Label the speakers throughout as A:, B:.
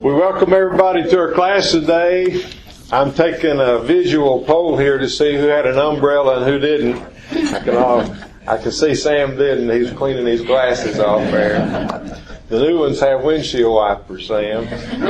A: We welcome everybody to our class today. I'm taking a visual poll here to see who had an umbrella and who didn't. I can see Sam didn't. He's cleaning his glasses off there. The new ones have windshield wipers, Sam.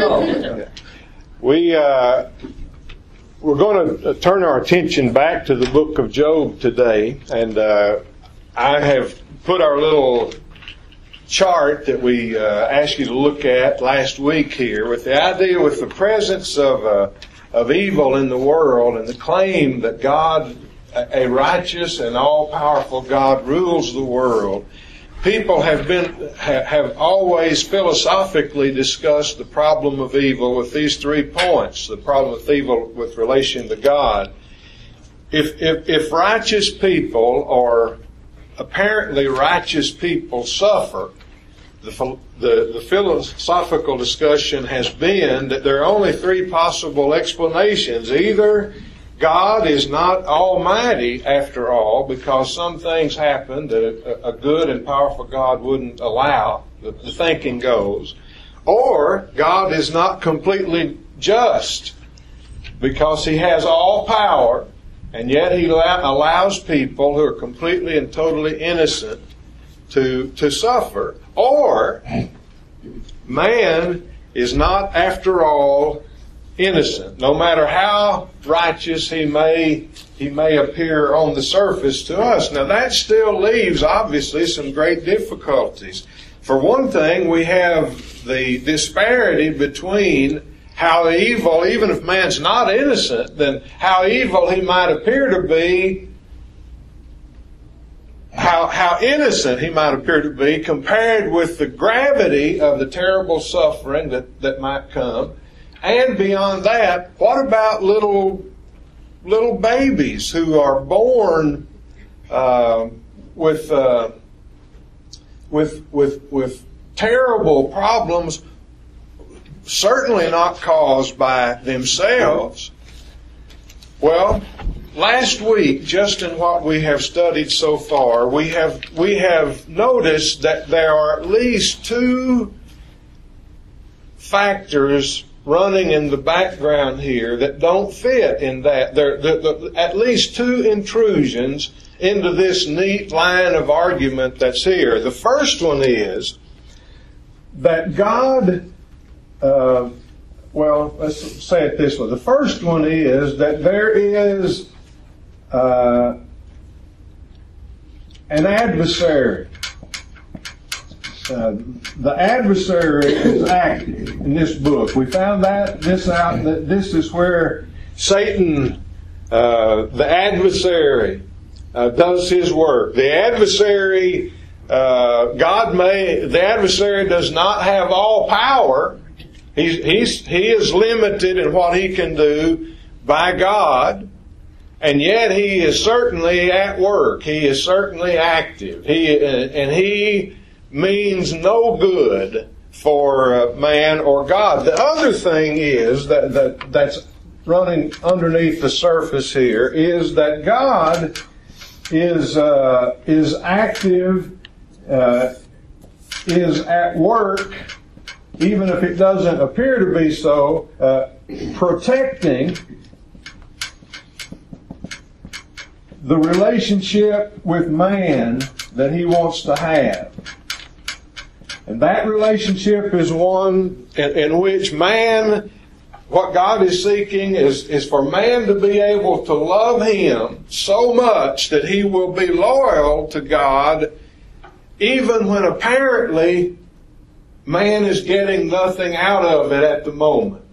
A: We're going to turn our attention back to the book of Job today, and I have put our little chart that we asked you to look at last week here with the idea, with the presence of evil in the world and the claim that God, a righteous and all-powerful God, rules the world. People have always philosophically discussed the problem of evil with these 3 points. The problem of evil with relation to God. If righteous people or apparently righteous people suffer, the philosophical discussion has been that there are only 3 possible explanations. Either God is not almighty after all, because some things happen that a good and powerful God wouldn't allow, the thinking goes. Or God is not completely just, because He has all power, and yet He allows people who are completely and totally innocent to suffer. Or man is not, after all, innocent. No matter how righteous he may appear on the surface to us. Now that still leaves, obviously, some great difficulties. For one thing, we have the disparity between how evil, even if man's not innocent, then how evil he might appear to be, how innocent he might appear to be compared with the gravity of the terrible suffering that might come. And beyond that, what about little babies who are born with terrible problems, certainly not caused by themselves? Well, last week, just in what we have studied so far, we have noticed that there are at least 2 factors running in the background here that don't fit in that. There at least 2 intrusions into this neat line of argument that's here. The first one is that God, let's say it this way. The first one is that there is an adversary. The adversary is active in this book. We found this out, that this is where Satan, the adversary, does his work. The adversary, the adversary does not have all power. He is limited in what he can do by God, and yet he is certainly at work. He is certainly active. He means no good for man or God. The other thing is that's running underneath the surface here is that God is active, is at work, even if it doesn't appear to be so, protecting the relationship with man that He wants to have. And that relationship is one in which man, what God is seeking is for man to be able to love Him so much that he will be loyal to God even when apparently man is getting nothing out of it at the moment.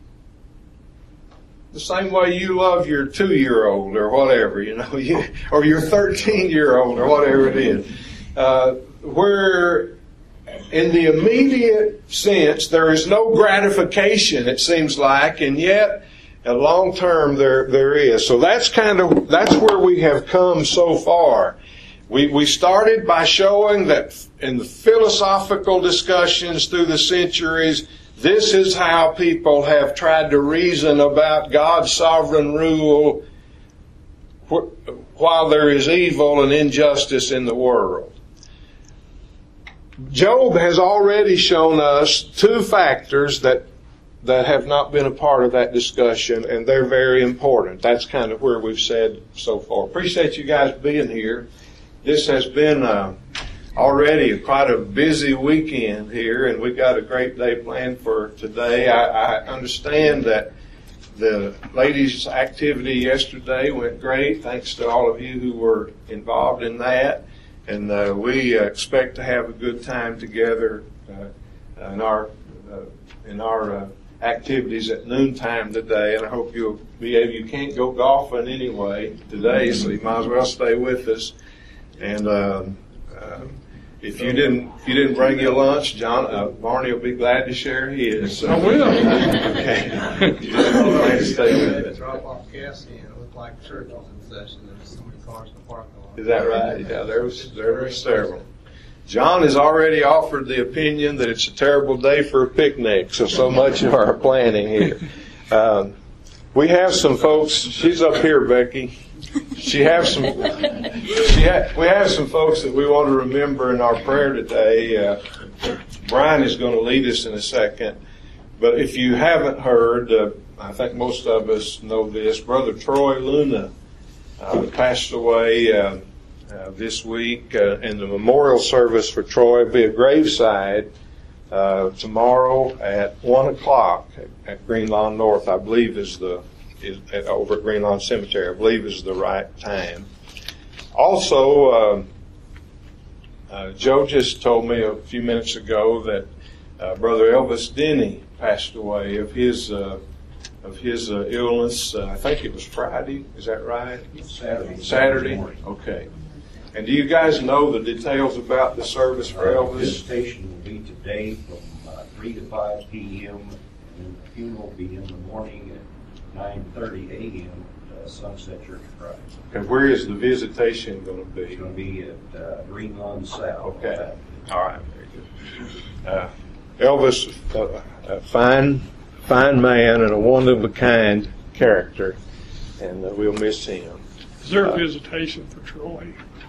A: The same way you love your 2-year-old or whatever, or your 13-year-old or whatever it is. Where in the immediate sense there is no gratification, it seems like, and yet long term there is. So that's where we have come so far. We started by showing that in the philosophical discussions through the centuries, this is how people have tried to reason about God's sovereign rule while there is evil and injustice in the world. Job has already shown us 2 factors that that have not been a part of that discussion, and they're very important. That's kind of where we've said so far. Appreciate you guys being here. This has been already quite a busy weekend here, and we've got a great day planned for today. I understand that the ladies' activity yesterday went great, thanks to all of you who were involved in that. And we expect to have a good time together in our activities at noontime today. And I hope you'll be able. You can't go golfing anyway today, so you might as well stay with us. And if you didn't bring your lunch, Barney will be glad to share his. So.
B: I will.
A: Okay. You just plan to stay with it.
C: Drop off gas in. It looked like church was in session. There was so many cars in the parking lot.
A: Is that right? Yeah, there were several. John has already offered the opinion that it's a terrible day for a picnic. So much of our planning here. We have some folks. She's up here, Becky. We have some folks that we want to remember in our prayer today. Brian is going to lead us in a second. But if you haven't heard, I think most of us know this. Brother Troy Luna passed away this week, and the memorial service for Troy will be at graveside tomorrow at 1:00 at Green Lawn North. I believe over at Green Lawn Cemetery. I believe is the right time. Also, Joe just told me a few minutes ago that Brother Elvis Denny passed away of his illness. I think it was Friday. Is that right? Saturday. Okay. And do you guys know the details about the service for Elvis?
D: Visitation will be today from 3 to 5 p.m. and the funeral will be in the morning at 9:30 a.m. at Sunset Church of Christ.
A: And where is the visitation going to be?
D: It's going to be at Green Lawn South.
A: Okay. All right. Very good. Elvis, a fine man and a one-of-a-kind character, and we'll miss him.
B: Is there a visitation for Troy?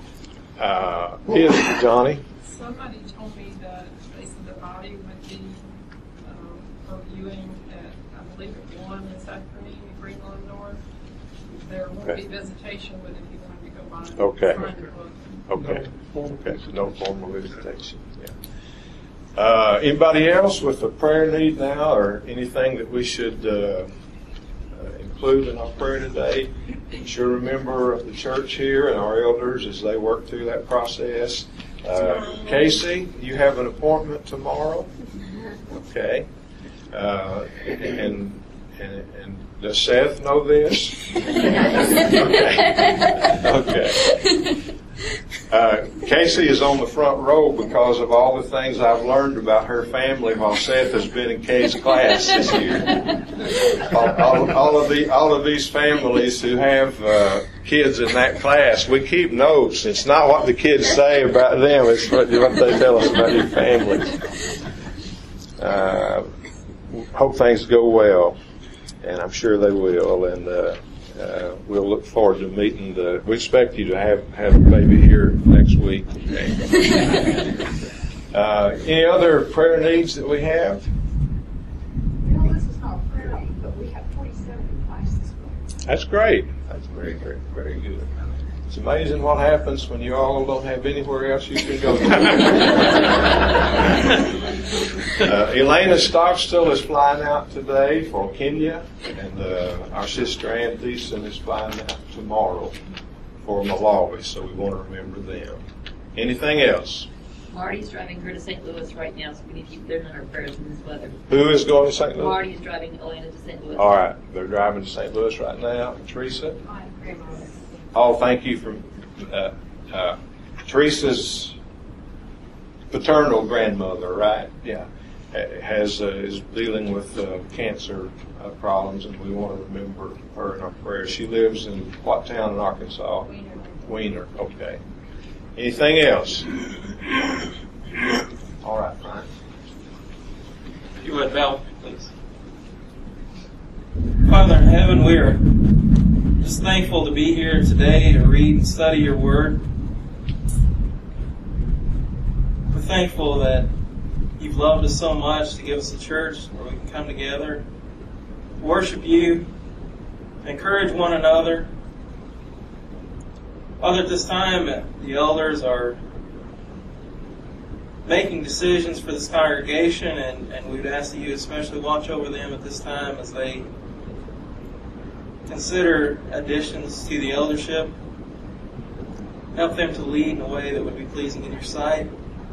A: Is Johnny?
E: Somebody told me that they said the body would be reviewing at, I believe, at 1 this afternoon at Green Lawn North. There won't be visitation, but if you wanted to go by,
A: Okay.
E: find the book.
A: Okay. Okay. So no formal visitation. Yeah. Anybody else with a prayer need now, or anything that we should include in our prayer today? Sure, remember the church here and our elders as they work through that process. Casey, you have an appointment tomorrow. Okay. And does Seth know this? Okay. Casey is on the front row because of all the things I've learned about her family while Seth has been in Kay's class this year. All of these families who have kids in that class, we keep notes. It's not what the kids say about them; it's what they tell us about your family. Hope things go well, and I'm sure they will. And we'll look forward to meeting we expect you to have a baby here next week. Okay. Any other prayer needs that we have?
F: No, this is not prayer meeting, but we have 47 classes.
A: That's great. That's very, very, very good. It's amazing what happens when you all don't have anywhere else you can go to. Elena Stockstill is flying out today for Kenya, and our sister Ann Thiessen is flying out tomorrow for Malawi, so we want to remember them. Anything else?
G: Marty's driving her to St. Louis right now, so we need to keep them in our prayers in this weather.
A: Who is going to St. Louis?
G: Marty is driving Elena to St. Louis.
A: All right, they're driving to St. Louis right now. And Teresa?
E: My grandmother.
A: Oh, thank you for Teresa's paternal grandmother, right? Yeah, is dealing with cancer problems, and we want to remember her in our prayers. She lives in what town in Arkansas? Wiener. Okay. Anything else? All right, Brian.
H: If you would bow, please. Father in heaven, we are just thankful to be here today to read and study your word. We're thankful that You've loved us so much to give us a church where we can come together, worship you, encourage one another. Father, at this time, the elders are making decisions for this congregation, and we would ask that you especially watch over them at this time as they consider additions to the eldership. Help them to lead in a way that would be pleasing in your sight.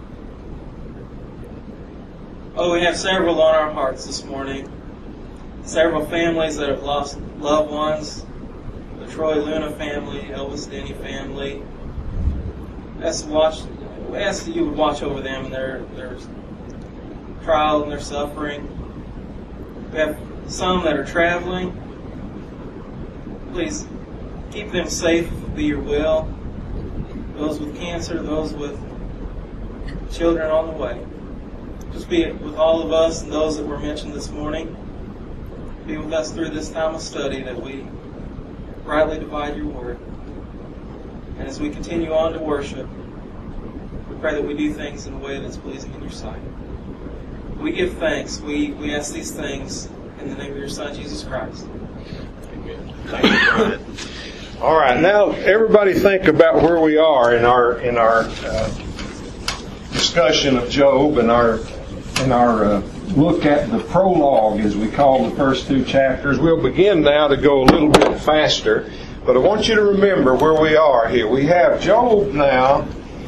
H: Oh, we have several on our hearts this morning. Several families that have lost loved ones. The Troy Luna family, Elvis Denny family. We ask that you would watch over them and their trial and their suffering. We have some that are traveling. Please keep them safe, be your will. Those with cancer, those with children on the way. Just be with all of us and those that were mentioned this morning. Be with us through this time of study that we rightly divide your word. And as we continue on to worship, we pray that we do things in a way that's pleasing in your sight. We give thanks. We ask these things in the name of your Son, Jesus Christ.
A: Amen. Thank you, Brian. All right, now everybody think about where we are in our discussion of Job and our look at the prologue, as we call the first two chapters. We'll begin now to go a little bit faster, but I want you to remember where we are here. We have Job now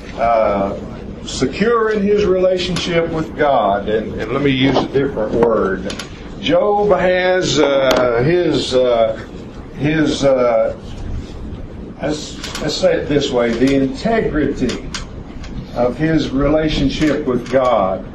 A: secure in his relationship with God, and let me use a different word. Job has let's say it this way, the integrity of his relationship with God.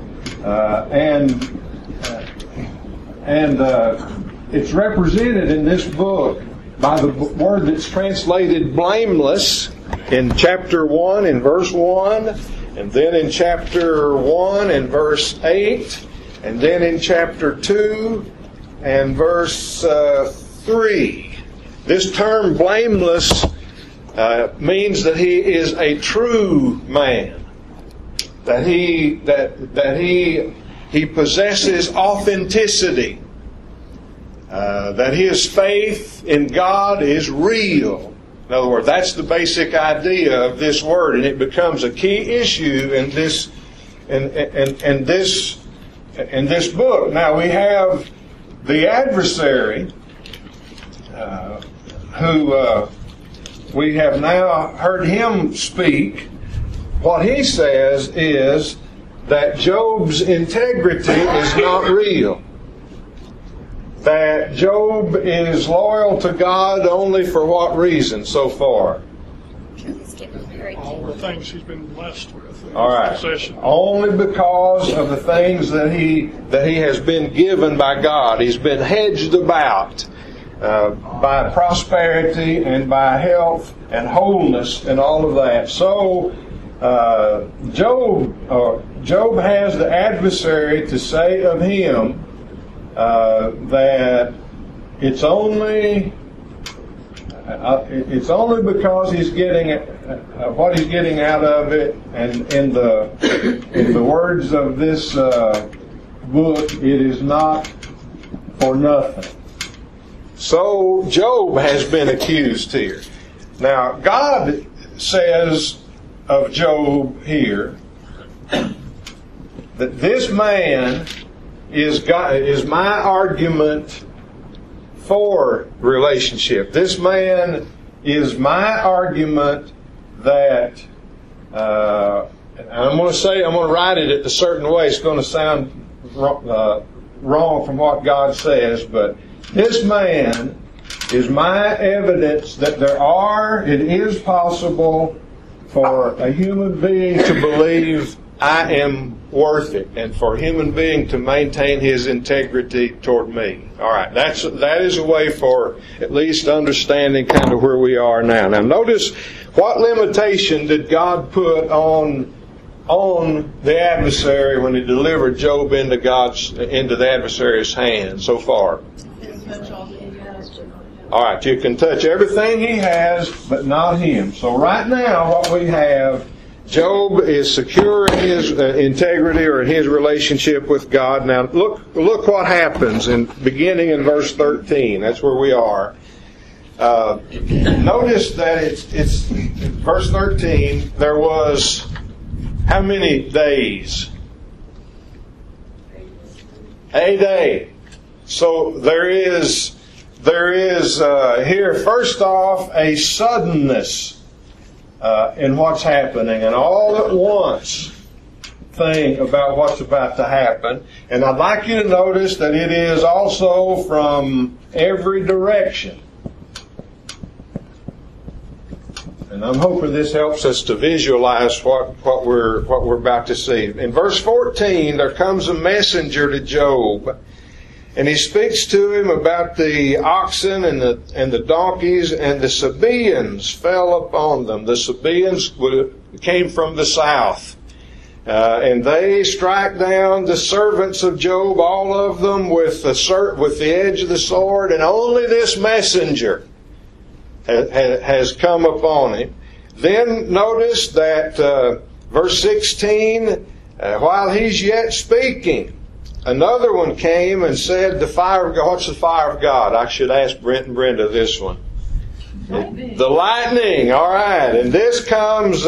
A: And it's represented in this book by the word that's translated blameless in chapter 1 in verse 1, and then in chapter 1 in verse 8, and then in chapter 2 and verse 3. This term blameless means that he is a true man, that he possesses authenticity, that his faith in God is real. In other words, that's the basic idea of this word, and it becomes a key issue in this book. Now we have the adversary, who we have now heard him speak. What he says is that Job's integrity is not real. That Job is loyal to God only for what reason so far?
B: All the things he's been blessed with.
A: All right.
B: Possession.
A: Only because of the things that he has been given by God. He's been hedged about by prosperity and by health and wholeness and all of that. So Job has the adversary to say of him that it's only because he's getting what he's getting out of it, and in the words of this book, it is not for nothing. So Job has been accused here. Now God says of Job here that this man is my argument for relationship. This man is my argument that I'm going to write it a certain way. It's going to sound wrong from what God says, but this man is my evidence that it is possible for a human being to believe I am worth it, and for a human being to maintain his integrity toward me. All right, that is a way for at least understanding kind of where we are now. Now notice, what limitation did God put on the adversary when He delivered Job into the adversary's hand so far? All right, you can touch everything he has, but not him. So right now, what we have Job is secure in his integrity or in his relationship with God. Now, look what happens beginning in verse 13. That's where we are. Notice that it's verse 13. There was how many days? A day. So there is here first off a suddenness in what's happening, and all at once thing about what's about to happen. And I'd like you to notice that it is also from every direction. And I'm hoping this helps us to visualize what we're about to see. In verse 14, there comes a messenger to Job, and he speaks to him about the oxen and the donkeys, and the Sabaeans fell upon them. The Sabaeans came from the south, and they strike down the servants of Job, all of them, with the edge of the sword, and only this messenger has come upon him. Then notice that verse 16, while he's yet speaking, another one came and said, "The fire of God." What's the fire of God? I should ask Brent and Brenda this one.
G: Lightning.
A: The lightning. All right. And this comes,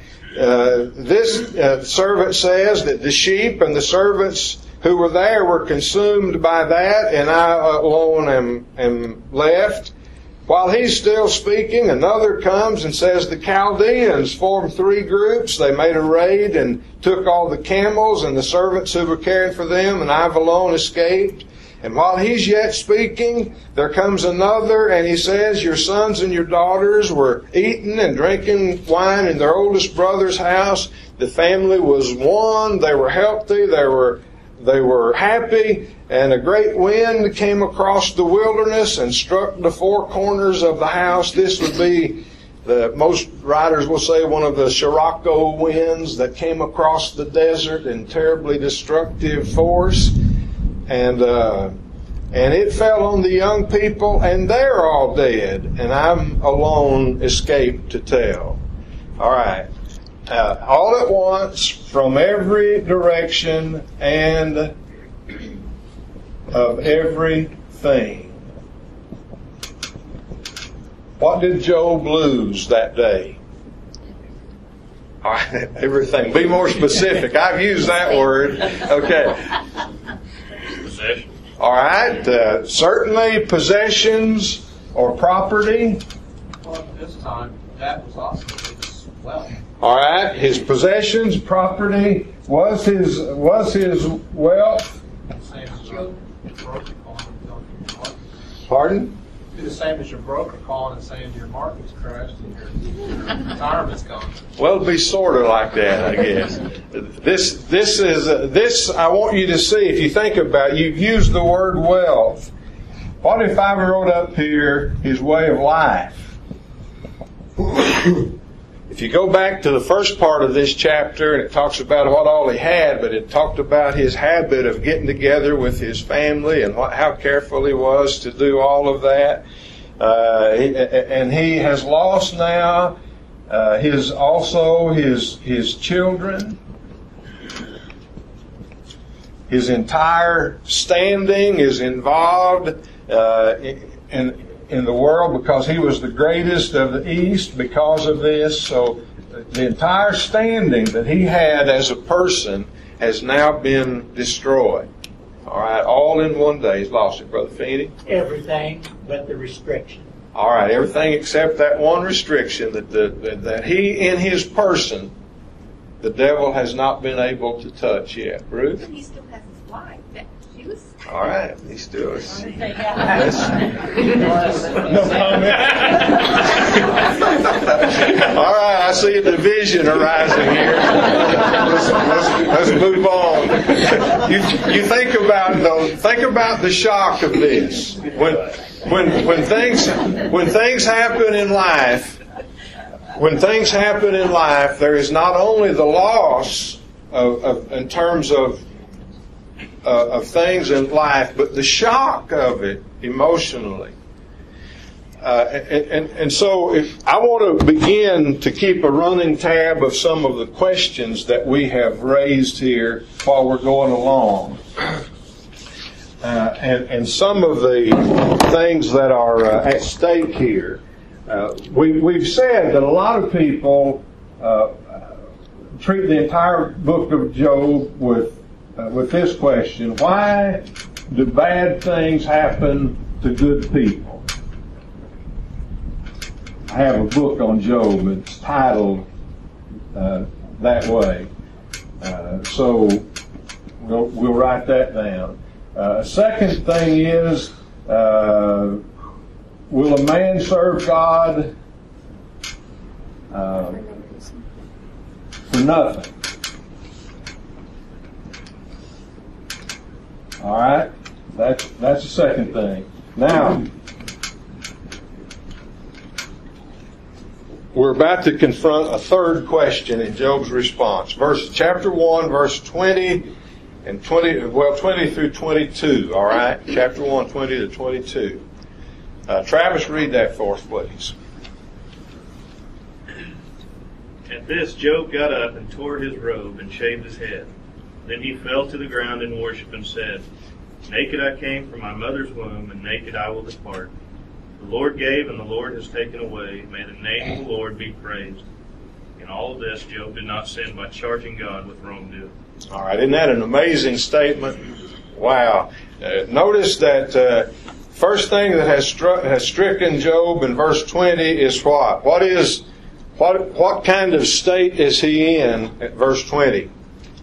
A: this servant says that the sheep and the servants who were there were consumed by that, and I alone am left. While he's still speaking, another comes and says the Chaldeans formed 3 groups. They made a raid and took all the camels and the servants who were caring for them, and I've alone escaped. And while he's yet speaking, there comes another, and he says, "Your sons and your daughters were eating and drinking wine in their oldest brother's house. The family was one. They were healthy. They were happy. And a great wind came across the wilderness and struck the 4 corners of the house." This would be, most writers will say, one of the Scirocco winds that came across the desert in terribly destructive force. And it fell on the young people, and they're all dead, and I'm alone escaped to tell. All right. All at once, from every direction, and of everything. What did Job lose that day? All right, everything. Be more specific. I've used that word. Okay.
D: Possession.
A: All right. Certainly possessions or property.
C: Well, at this time, that was also his wealth.
A: All right. His possessions, property was his wealth.
C: Same as your broker calling and telling you your market.
A: Pardon?
C: Be the same as your broker calling and saying your market's crashed and your retirement's gone.
A: Well, it'd be sort of like that, I guess. This I want you to see. If you think about it, you've used the word wealth. What if I wrote up here his way of life? If you go back to the first part of this chapter, and it talks about what all he had, but it talked about his habit of getting together with his family and how careful he was to do all of that. And he has lost now his children. His entire standing is involved in the world because he was the greatest of the East because of this. So the entire standing that he had as a person has now been destroyed. All right, all in one day. He's lost it, Brother Feeney.
I: Everything but the restriction.
A: All right, everything except that one restriction that he in his person, the devil has not been able to touch yet. Ruth?
F: He still has his wife. She was.
A: All right, he still is.
G: Yeah.
A: No comment. All right, I see a division arising here. Let's move on. You think about the shock of this. When things happen in life, there is not only the loss in terms of things in life, but the shock of it emotionally. And so I want to begin to keep a running tab of some of the questions that we have raised here while we're going along. And some of the things that are at stake here. We've said that a lot of people treat the entire book of Job with this question: why do bad things happen to good people? I have a book on Job. It's titled that way. So we'll write that down. Second thing is, will a man serve God for nothing? All right, that's the second thing. Now, we're about to confront a third question in Job's response. Chapter 1, verse 20 and 20 through 22. All right, chapter 1, 20 to 22. Travis, read that for us, please.
J: At this, Job got up and tore his robe and shaved his head. Then he fell to the ground in worship and said, "Naked I came from my mother's womb, and naked I will depart. The Lord gave, and the Lord has taken away. May the name of the Lord be praised." In all of this, Job did not sin by charging God with wrongdoing.
A: All right, isn't that an amazing statement? Wow. Notice that first thing that has stricken Job in verse 20 is what? What kind of state is he in at verse 20?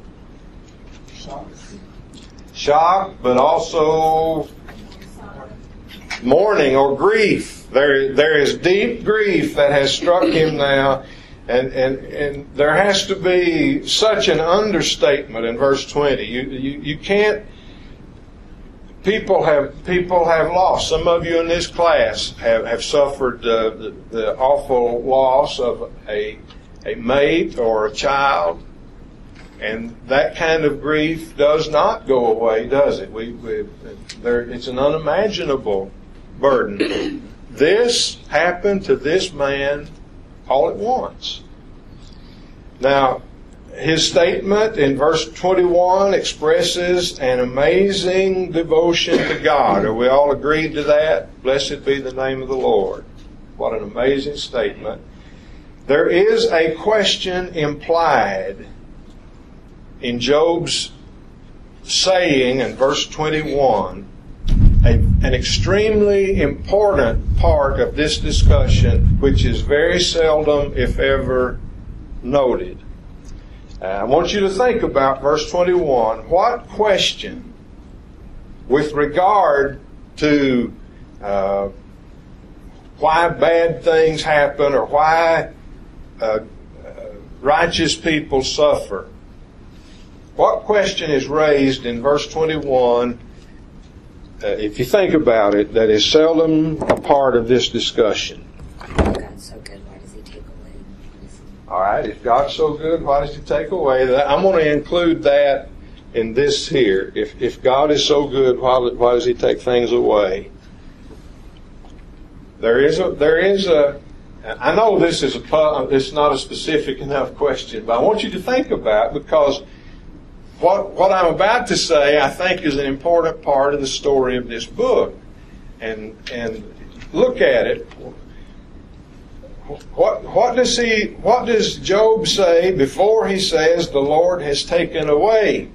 A: Shock, but also mourning or grief. There is deep grief that has struck him now, and there has to be such an understatement in verse 20. You can't. People have lost. Some of you in this class have suffered the awful loss of a mate or a child. And that kind of grief does not go away, does it? It's an unimaginable burden. This happened to this man all at once. Now, his statement in verse 21 expresses an amazing devotion to God. Are we all agreed to that? Blessed be the name of the Lord. What an amazing statement. There is a question implied in Job's saying in verse 21, an extremely important part of this discussion, which is very seldom, if ever, noted. I want you to think about verse 21. What question, with regard to why bad things happen or why righteous people suffer, what question is raised in verse 21, if you think about it, that is seldom a part of this discussion?
K: God's so good, why does He take away?
A: All right, if God's so good, why does He take away? I'm going to include that in this here. If God is so good, why does He take things away? There is a. I know this is it's not a specific enough question, but I want you to think about it, because what I'm about to say, I think, is an important part of the story of this book. And look at it. What does Job say before he says the Lord has taken away?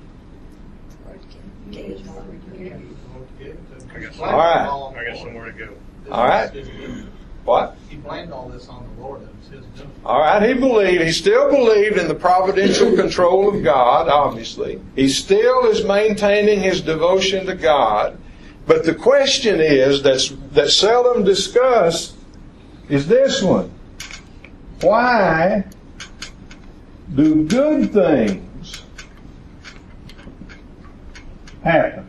A: All right.
J: I got somewhere to go.
A: All right. What?
C: He blamed all this on the Lord. It was his doing.
A: All right, he still believed in the providential control of God, obviously. He still is maintaining his devotion to God. But the question is, that's seldom discussed, is this one. Why do good things happen?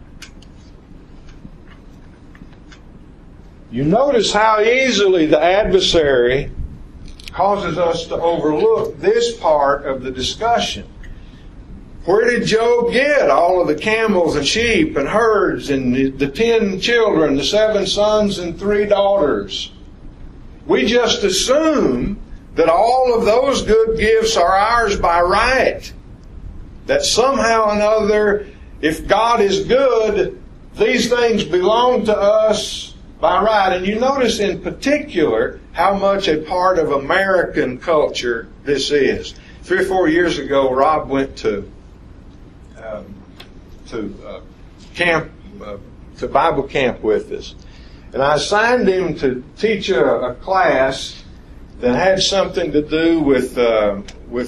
A: You notice how easily the adversary causes us to overlook this part of the discussion. Where did Job get all of the camels and sheep and herds and the 10 children, the 7 sons and 3 daughters? We just assume that all of those good gifts are ours by right. That somehow or another, if God is good, these things belong to us by right. And you notice in particular how much a part of American culture this is. 3 or 4 years ago, Rob went to Bible camp with us. And I assigned him to teach a class that had something to do with I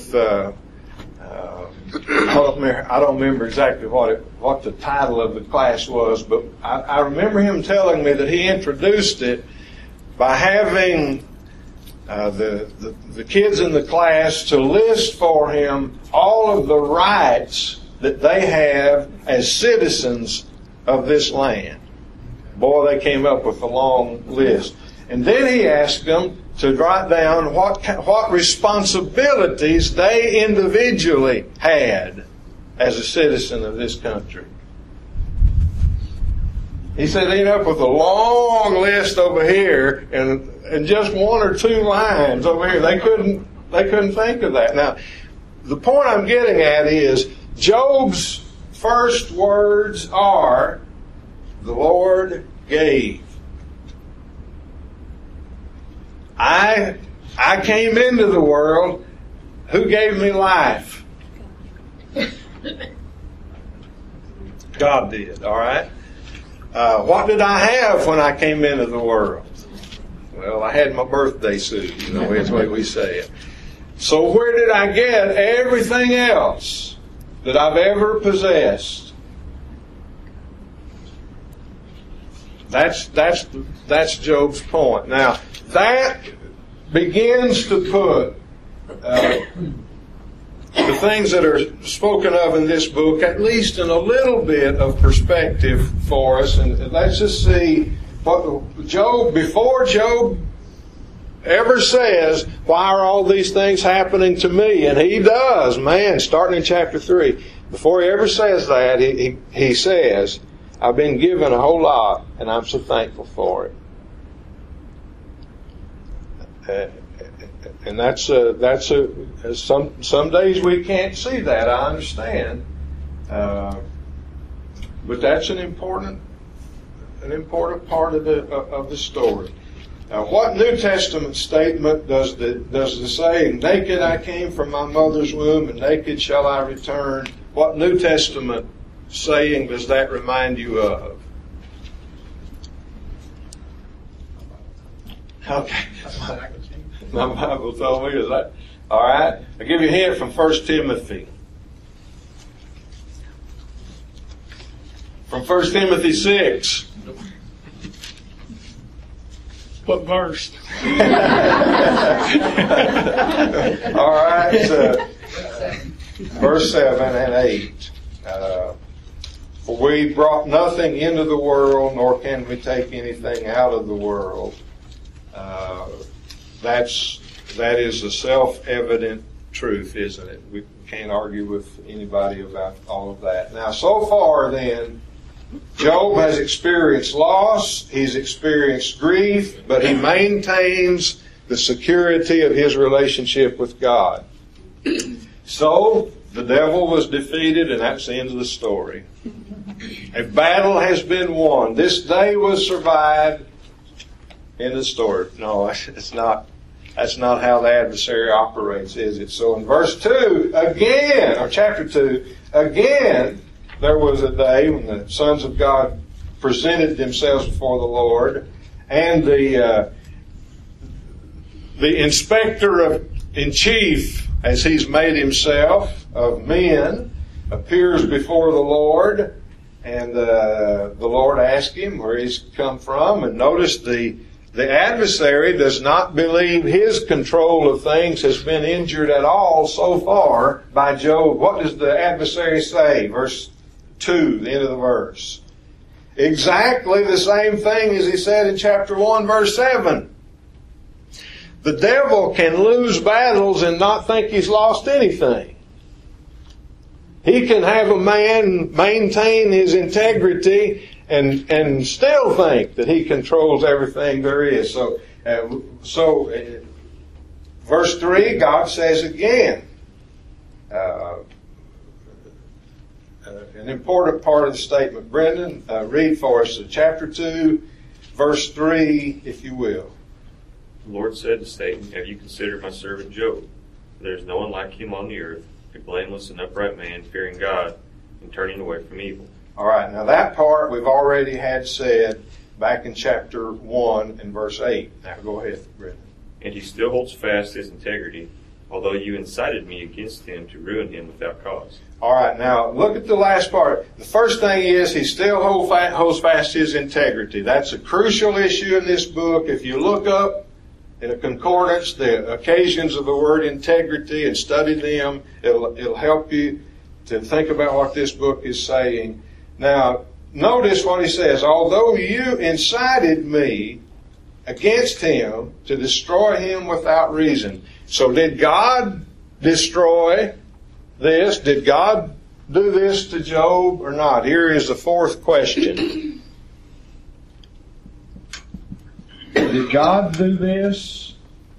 A: don't remember exactly what the title of the class was, but I remember him telling me that he introduced it by having the kids in the class to list for him all of the rights that they have as citizens of this land. Boy, they came up with a long list. And then he asked them to write down what responsibilities they individually had as a citizen of this country. He said they ended up with a long list over here and just 1 or 2 lines over here. They couldn't think of that. Now, the point I'm getting at is Job's first words are, "The Lord gave." I came into the world. Who gave me life? God did, all right? What did I have when I came into the world? Well, I had my birthday suit, that's the way we say it. So where did I get everything else that I've ever possessed? That's Job's point. Now, that begins to put the things that are spoken of in this book at least in a little bit of perspective for us. And let's just see what Job, before Job ever says, why are all these things happening to me? And he does, starting in chapter 3. Before he ever says that, he says, I've been given a whole lot, and I'm so thankful for it. And that's some days we can't see that. I understand, but that's an important part of the story. Now, what New Testament statement does the saying, "Naked I came from my mother's womb, and naked shall I return"? What New Testament saying does that remind you of? Okay. My Bible told me, is that all right? I'll give you a hint from 1 Timothy. From 1 Timothy 6.
B: What verse?
A: All right. So, verse 7 and 8. For we brought nothing into the world, nor can we take anything out of the world. That is a self-evident truth, isn't it? We can't argue with anybody about all of that. Now, so far then, Job has experienced loss, he's experienced grief, but he maintains the security of his relationship with God. So, the devil was defeated, and that's the end of the story. A battle has been won. This day was survived. End of the story. No, it's not. That's not how the adversary operates, is it? So in verse 2, again, or chapter 2, again, there was a day when the sons of God presented themselves before the Lord, and the inspector in chief, as he's made himself of men, appears before the Lord, and the Lord asks him where he's come from, and notice the adversary does not believe his control of things has been injured at all so far by Job. What does the adversary say? Verse 2, the end of the verse. Exactly the same thing as he said in chapter 1, verse 7. The devil can lose battles and not think he's lost anything. He can have a man maintain his integrity and still think that he controls everything there is. So, verse 3, God says again, an important part of the statement. Brendan, read for us chapter 2, verse 3, if you will.
L: The Lord said to Satan, have you considered my servant Job? There is no one like him on the earth, a blameless and upright man, fearing God and turning away from evil.
A: All right, now that part we've already had said back in chapter 1 and verse 8. Now go ahead, Brendan.
L: And he still holds fast his integrity, although you incited me against him to ruin him without cause.
A: All right, now look at the last part. The first thing is he still holds fast his integrity. That's a crucial issue in this book. If you look up in a concordance the occasions of the word integrity and study them, it'll help you to think about what this book is saying. Now, notice what he says. Although you incited me against him to destroy him without reason. So did God destroy this? Did God do this to Job or not? Here is the fourth question. Did God do this?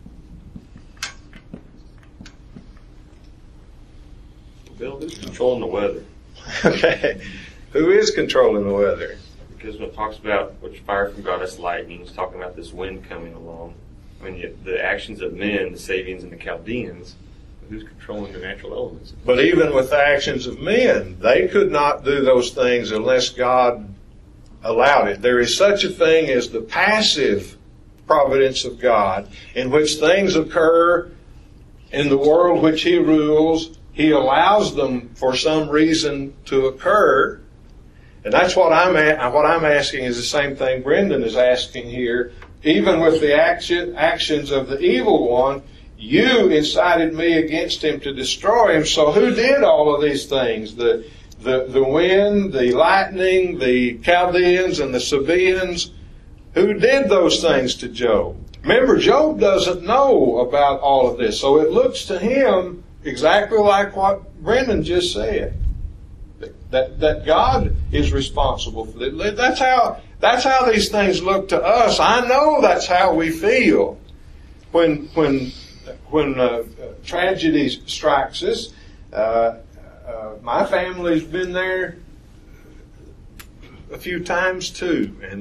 L: Bill, who's controlling the weather?
A: Okay. Who is controlling the weather?
L: Because when it talks about which fire from God is lightning, it's talking about this wind coming along. I mean, the actions of men, the Sabians and the Chaldeans, who's controlling the natural elements?
A: But even with the actions of men, they could not do those things unless God allowed it. There is such a thing as the passive providence of God, in which things occur in the world which He rules. He allows them for some reason to occur. And that's what I'm asking is the same thing Brendan is asking here. Even with the actions of the evil one, you incited me against him to destroy him. So who did all of these things? The wind, the lightning, the Chaldeans, and the Sabaeans. Who did those things to Job? Remember, Job doesn't know about all of this. So it looks to him exactly like what Brendan just said. That God is responsible for it. That's how these things look to us. I know that's how we feel when tragedy strikes us. My family's been there a few times too, and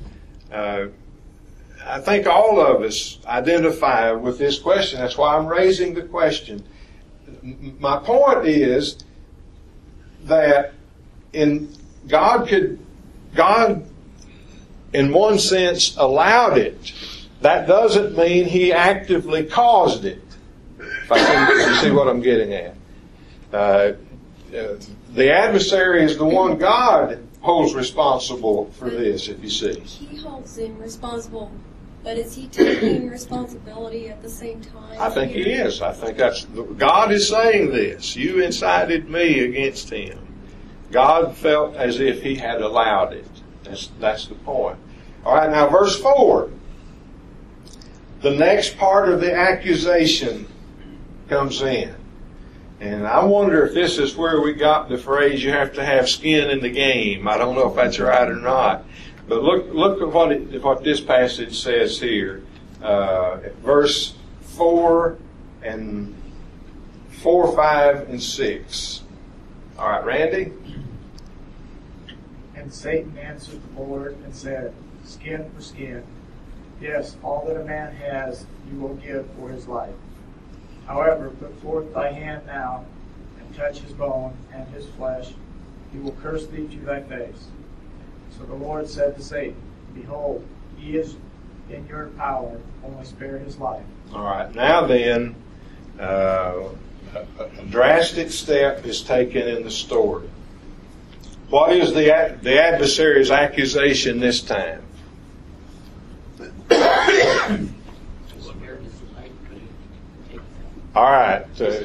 A: I think all of us identify with this question. That's why I'm raising the question. My point is that God in one sense allowed it. That doesn't mean He actively caused it. If I can see what I'm getting at. The adversary is the one God holds responsible for this, if you see.
K: He holds him responsible, but is he taking responsibility at the same time?
A: I think he is. I think God is saying this. You incited me against him. God felt as if he had allowed it. That's the point. All right, now verse 4. The next part of the accusation comes in. And I wonder if this is where we got the phrase, you have to have skin in the game. I don't know if that's right or not. But look at what this passage says here. Verse 4, 5, and 6. All right, Randy?
M: And Satan answered the Lord and said, skin for skin. Yes, all that a man has you will give for his life. However, put forth thy hand now, and touch his bone and his flesh. He will curse thee to thy face. So the Lord said to Satan, behold, he is in your power, only spare his life.
A: All right, now then, a drastic step is taken in the story. What is the adversary's accusation this time? All right.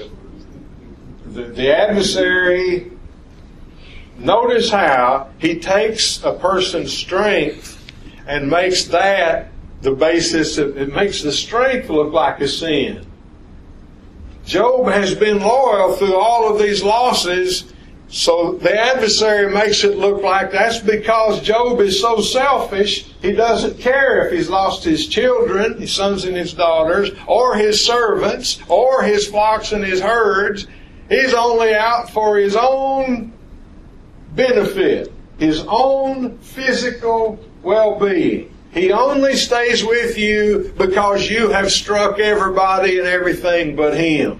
A: The adversary, notice how he takes a person's strength and makes that the basis of, it makes the strength look like a sin. Job has been loyal through all of these losses, So the adversary makes it look like that's because Job is so selfish, he doesn't care if he's lost his children, his sons and his daughters, or his servants, or his flocks and his herds. He's only out for his own benefit, his own physical well-being. He only stays with you because you have struck everybody and everything but him.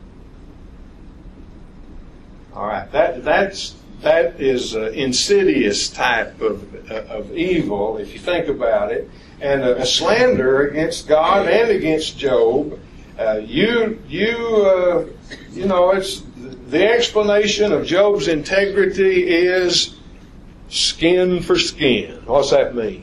A: All right, that is an insidious type of evil, if you think about it, and a slander against God and against Job. It's the explanation of Job's integrity is skin for skin. What's that mean?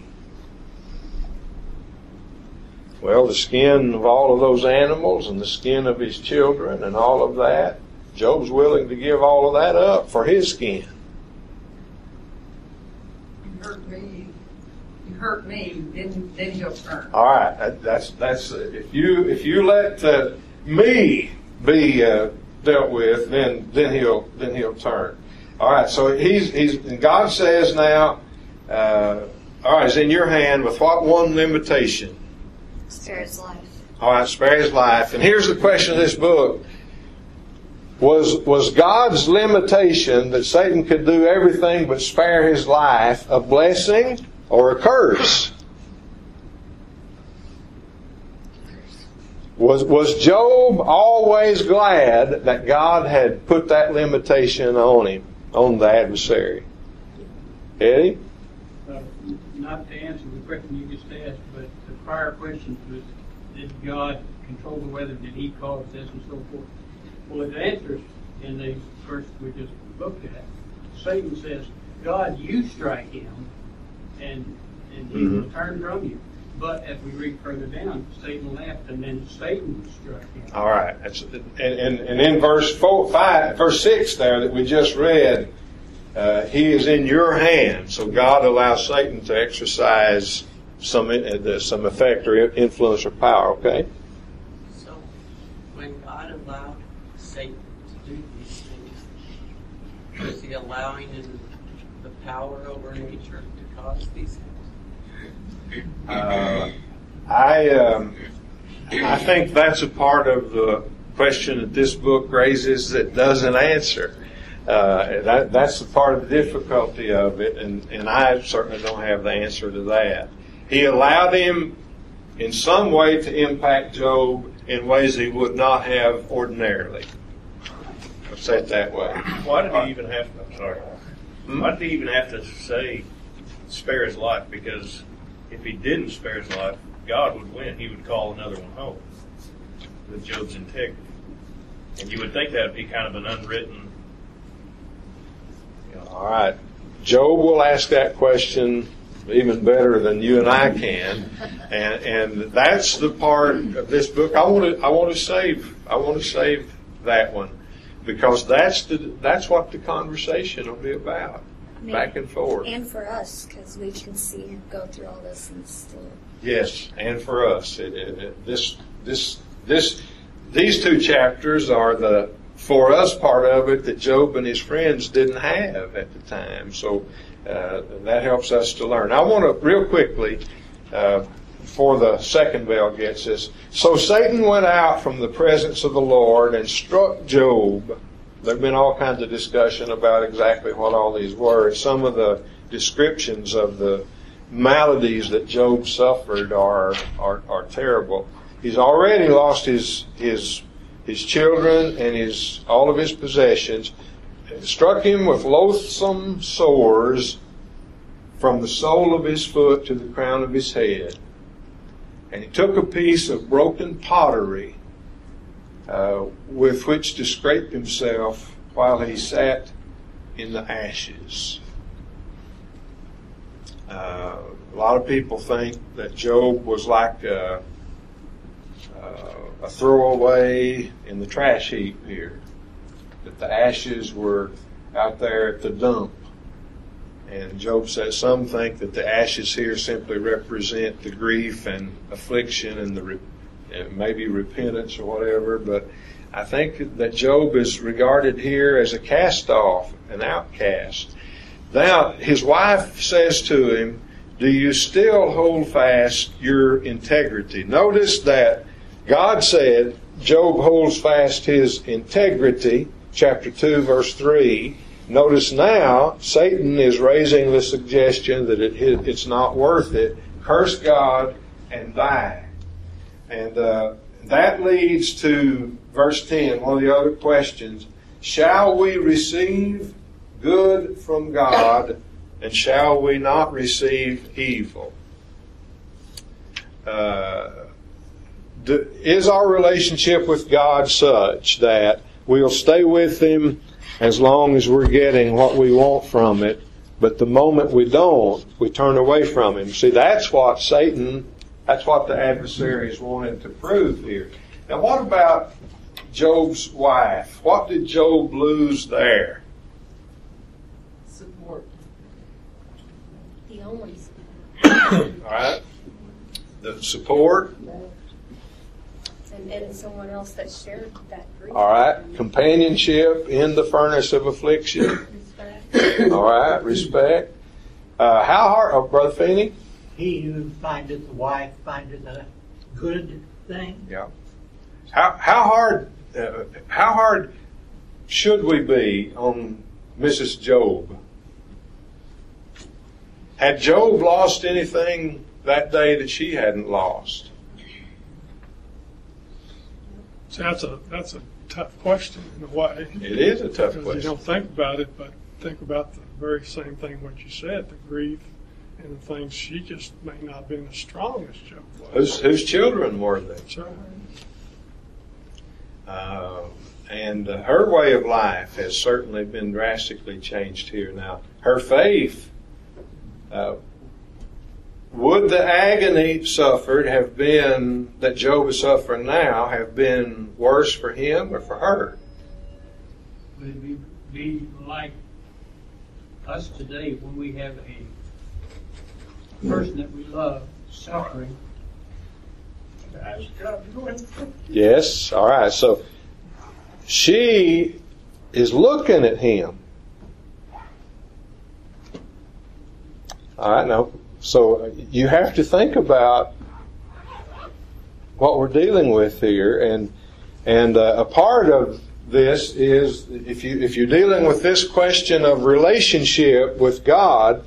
A: Well, the skin of all of those animals and the skin of his children and all of that. Job's willing to give all of that up for his skin.
F: You hurt me, then he'll turn.
A: All right, that's if you let me be dealt with, then he'll turn. All right, so and God says now, all right, it's in your hand with what one limitation?
K: Spare his life.
A: All right, spare his life. And here's the question of this book. Was God's limitation that Satan could do everything but spare his life a blessing or a curse? Was Job always glad that God had put that limitation on him, on the adversary? Eddie?
N: Not to answer the question you just asked, but the prior question was, did God control the weather? Did he cause this and so forth? Well, it answers in the verse we just looked at. Satan says, God, you strike him, and he will turn from you. But as we read further down, Satan left, and then Satan struck him. All right.
A: And in verse 6 there that we just read, he is in your hand. So God allows Satan to exercise some effect or influence or power, okay?
O: So, when God allowed Satan to do these things, is he allowing him the power over nature to cause these things?
A: I think that's a part of the question that this book raises that doesn't answer. That's the part of the difficulty of it, and I certainly don't have the answer to that. He allowed him in some way to impact Job in ways he would not have ordinarily. I'll say it that way.
J: Why did he even have to? I'm sorry. Why did he even have to say spare his life? Because if he didn't spare his life, God would win. He would call another one home with Job's integrity, and you would think that would be kind of an unwritten.
A: All right, Job will ask that question even better than you and I can, and that's the part of this book I want to save that one, because that's what the conversation will be about, back and forth.
K: And for us, because we can see him go through all this and still.
A: Yes, and for us, these two chapters are the for us part of it that Job and his friends didn't have at the time. So that helps us to learn. I want to real quickly, before the second bell gets us. So Satan went out from the presence of the Lord and struck Job. There have been all kinds of discussion about exactly what all these were. Some of the descriptions of the maladies that Job suffered are terrible. He's already lost his children and all of his possessions. It struck him with loathsome sores from the sole of his foot to the crown of his head. And he took a piece of broken pottery with which to scrape himself while he sat in the ashes. A lot of people think that Job was like a throwaway in the trash heap here, that the ashes were out there at the dump. And Job says some think that the ashes here simply represent the grief and affliction and maybe repentance or whatever. But I think that Job is regarded here as a cast-off, an outcast. Now, his wife says to him, do you still hold fast your integrity? Notice that God said Job holds fast his integrity, chapter 2, verse 3. Notice now, Satan is raising the suggestion that it's not worth it. Curse God and die. And that leads to verse 10, one of the other questions. Shall we receive good from God, and shall we not receive evil? Is our relationship with God such that we'll stay with Him as long as we're getting what we want from it, but the moment we don't, we turn away from Him? See, that's what the adversary is wanting to prove here. Now, what about Job's wife? What did Job lose there?
O: Support.
K: The only support.
A: All right. The support.
K: And someone else that shared that grief.
A: All right. Companionship in the furnace of affliction.
K: Respect.
A: All right. Respect. How hard, Brother Feeney?
I: He who findeth a wife findeth a good thing.
A: Yeah. How hard should we be on Mrs. Job? Had Job lost anything that day that she hadn't lost?
B: So that's a tough question in a way.
A: It is a tough
B: because
A: question.
B: You don't think about it, but think about the very same thing what you said, the grief and the things. She just may not have been as strong as Job was.
A: Whose children were they?
B: That's right.
A: And her way of life has certainly been drastically changed here now. Her faith, would the agony suffered have been, that Job is suffering now, have been worse for him or for her?
N: Would it be like us today when we have a person that we love suffering?
A: Yes. All right. So she is looking at him. All right. Now, so you have to think about what we're dealing with here, and a part of this is if you're dealing with this question of relationship with God.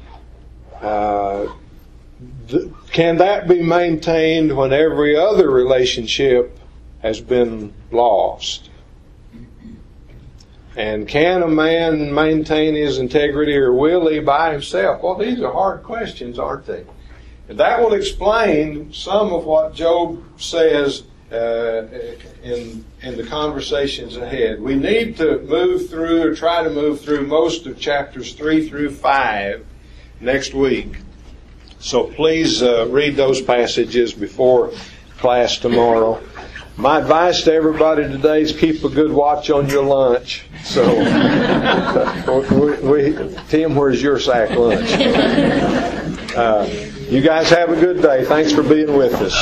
A: Can that be maintained when every other relationship has been lost? And can a man maintain his integrity, or will he by himself? Well, these are hard questions, aren't they? And that will explain some of what Job says in the conversations ahead. We need to move through, or try to move through, most of chapters 3 through 5 next week. So please read those passages before class tomorrow. My advice to everybody today is keep a good watch on your lunch. So, Tim, where's your sack lunch? You guys have a good day. Thanks for being with us.